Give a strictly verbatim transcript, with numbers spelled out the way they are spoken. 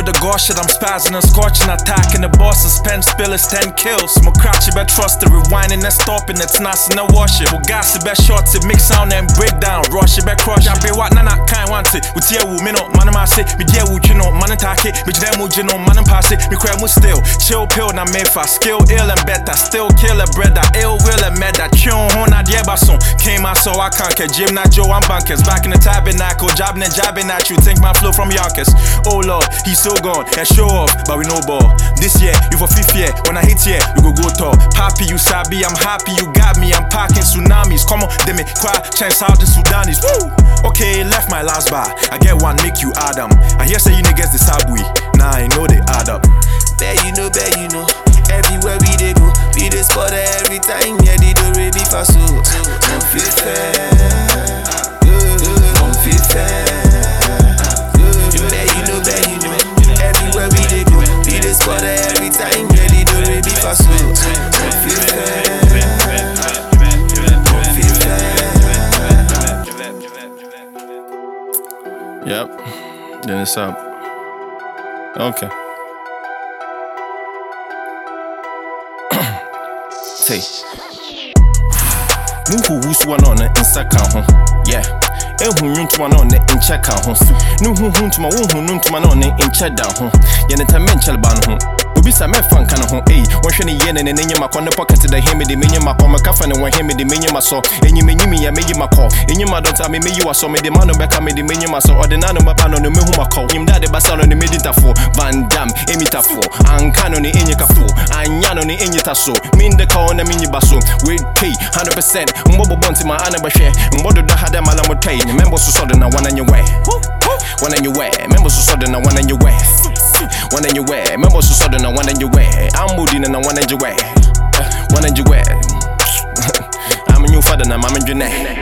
the gosh shit, I'm spazzing and scorching, attacking the bosses, pen spillers, ten kills. Mo crash it, bet trust it, rewinding and stopping, it's nice and wash it. Mo gas it, bet short it, mix sound and break down, rush it, bet crush. I be what nana can't want it. With you, me no, man, I say, me dear, you know, man, attack it, me jam, you know, man, pass it, me cry, mu still, chill pill, na me fast, skill, ill and better, still kill a brother, ill will and mad, that tune, hon, I dear bason. Came out so I can't get Jim, not Joe, I'm bankers. Back in the tabernacle, jabbing and jabbing at you, think my flow from Yonkers. Oh Lord, he's so gone, and show off, but we no ball. This year, you for fifth year, when I hit here, you go go tall. Happy you sabi, I'm happy you got me, I'm packing tsunamis. Come on, they me cry, chance out the Sudanis. Woo! Okay, left my last bar, I get one, make you Adam. I hear say you niggas the subway, nah I know they add up. Bear you know, bear you know, everywhere we dey go, we dey spot every time, yeah they do ready for so. Don't feel fair, don't feel fair. Bear you know, bear you know, everywhere we dey go, we dey spot every time, yeah they do ready for so. Don't feel fair, don't feel fair. Yep, then it's up. Okay. Say, Nuhu who's one on the Instagram, yeah. Eh, who you to one on the in check out, no who to my own to my on the in check down, Yanetta mental ban. Bisa me fan kana ho eh wonhwe ne ye ne ne nyema kɔ ne pocket da hemi de menyema kɔ meka fa ne won hemi de menyema so enyime nyimi ya meyi makɔ enyima don't me meyi wa so me de mano beka me de menyema so ordinary no baba no no mehu makɔ nyim da de basa no ne meditafo Van Dam emitafo anka no ne enyikafo anya no ne enyita so min de ka na minyi baso we pay one hundred percent mbobo bonti ma ana bahwe mbodo da hada mala motai ne member so so de na wana nye we wana nye we member so so de na wana nye we wana nye we member so so de na one in your way, I'm moving and I one in your way, one in your way. I'm a new father, and I'm in your neck.